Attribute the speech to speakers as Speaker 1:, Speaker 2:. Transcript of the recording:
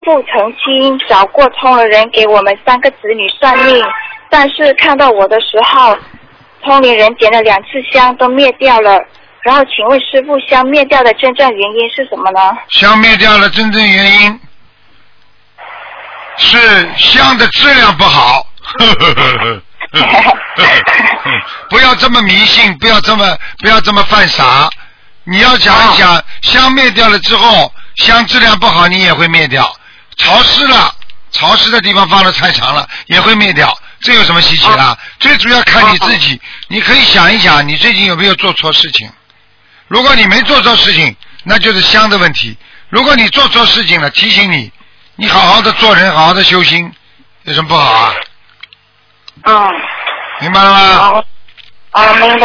Speaker 1: 父曾经找过通灵人给我们3个子女算命，但是看到我的时候，通灵人点了2次香都灭掉了。然后请问师父，香灭掉的真正原因是什么呢？
Speaker 2: 香灭掉了真正原因是香的质量不好。不要这么迷信，不要这么犯傻。你要想一想，香灭掉了之后，香质量不好你也会灭掉。潮湿的地方放了太长了也会灭掉，这有什么稀奇的？最主要看你自己，你可以想一想你最近有没有做错事情。如果你没做错事情，那就是香的问题。如果你做错事情了，提醒你，你好好的做人，好好的修心，有什么不好啊？
Speaker 1: 明
Speaker 2: 明白了吗？
Speaker 1: 明白。